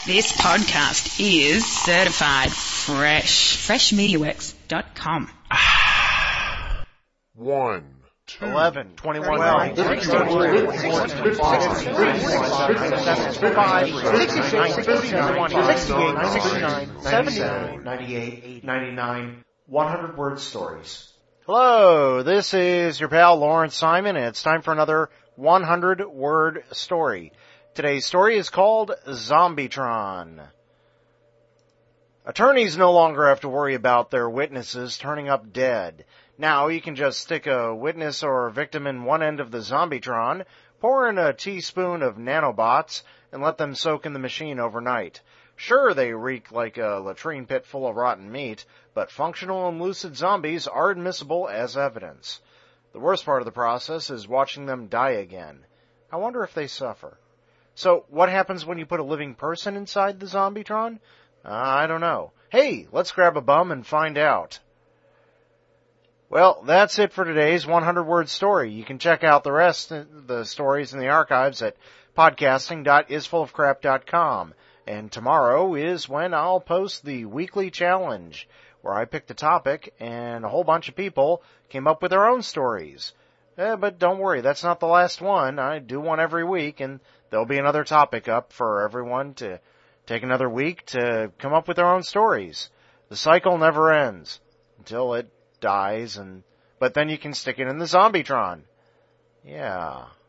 This podcast is certified fresh. FreshMediaWorks.com. 1, 2, 11, 21, 12, 100-word stories. Hello, this is your pal Lawrence Simon, and it's time for another 100-word story. Today's story is called Zombietron. Attorneys no longer have to worry about their witnesses turning up dead. Now you can just stick a witness or a victim in one end of the Zombietron, pour in a teaspoon of nanobots, and let them soak in the machine overnight. Sure, they reek like a latrine pit full of rotten meat, but functional and lucid zombies are admissible as evidence. The worst part of the process is watching them die again. I wonder if they suffer. So, what happens when you put a living person inside the Zombietron? I don't know. Hey, let's grab a bum and find out. Well, that's it for today's 100-word story. You can check out the rest of the stories in the archives at podcasting.isfullofcrap.com. And tomorrow is when I'll post the weekly challenge, where I picked a topic and a whole bunch of people came up with their own stories. But don't worry, that's not the last one. I do one every week, and there'll be another topic up for everyone to take another week to come up with their own stories. The cycle never ends until it dies, but then you can stick it in the Zombietron. Yeah.